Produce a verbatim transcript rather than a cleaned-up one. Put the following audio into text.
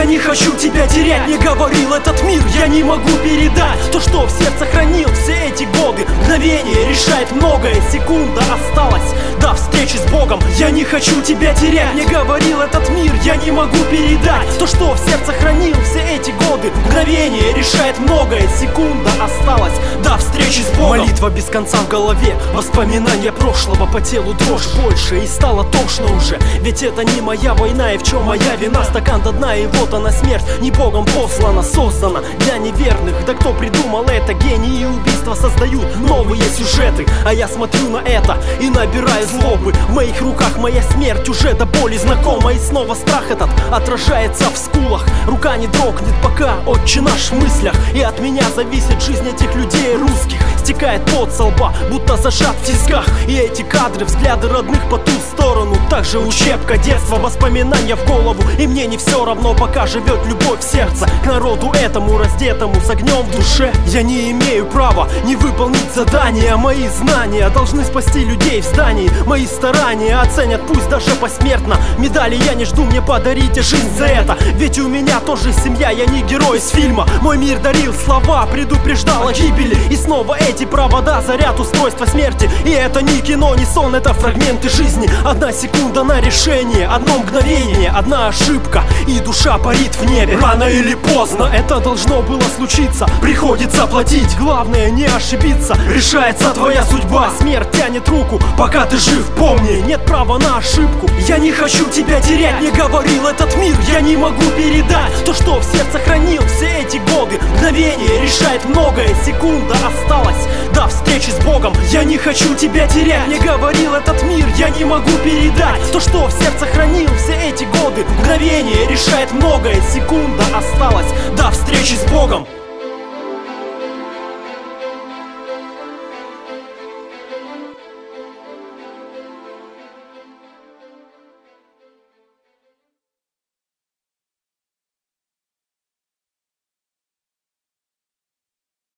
Я не хочу тебя терять, мне говорил этот мир. Я не могу передать то, что в сердце хранил все эти годы. Мгновение решает многое, секунда осталась до встречи с Богом. Я не хочу тебя терять, мне говорил этот мир. Я не могу передать то, что в сердце хранил все эти годы. Мгновение решает многое, секунда осталась до встречи с Богом. Молитва без конца в голове, воспоминания прошлого, по телу дрожь больше и стало тошно уже. Ведь это не моя война, и в чем моя вина? Стакан до дна, и вот она смерть, не Богом послана, создана для неверных. Да кто придумал это? Гении убийства создают новые сюжеты. А я смотрю на это и набираю злобы. В моих руках моя смерть уже до боли знакома. И снова страх этот отражается в скулах. Рука не дрогнет, пока Отче наш в мыслях. И от меня зависит жизнь этих людей русских. Стекает пот со лба, будто зажат в тисках. И эти кадры, взгляды родных по ту сторону. Также учебка детства, воспоминания в голову. И мне не все равно, пока живет любовь в сердце к народу этому раздетому с огнем в душе. Я не имею права не выполнить задания. Мои знания должны спасти людей в здании. Мои старания оценят, пусть даже посмертно. Медали я не жду, мне подарите жизнь за это. Ведь у меня тоже семья, я не герой из фильма. Мой мир дарил слова, предупреждал о гибели. И снова эти провода, заряд устройства смерти. И это не кино, не сон, это фрагменты жизни. Одна секунда на решение, одно мгновение, одна ошибка, и душа парит в небе. Рано или поздно это должно было случиться. Приходится платить, главное не ошибиться. Решается твоя судьба, смерть тянет руку, пока ты жив, помни, нет права на ошибку. Я не хочу тебя терять, мне говорил этот мир. Я не могу передать то, что в сердце хранил все эти годы. Мгновение решает многое, секунда осталась до встречи с Богом. Я не хочу тебя терять, мне говорил этот мир. Я не могу передать то, что в сердце хранил все эти годы. Мгновение решает многое, секунда осталась до встречи с Богом.